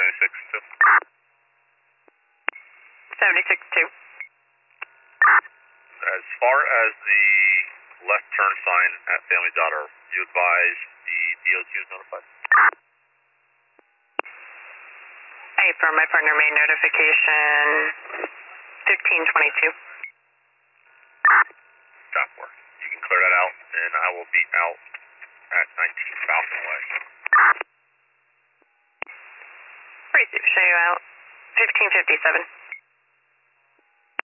76-2. 76-2. As far as the left turn sign at Family Dollar, you advise the DOT is notified? I affirm my partner made notification 1522. Stop work. You can clear that out, and I will be out at 19 Falcon Way. Great, show you out 1557.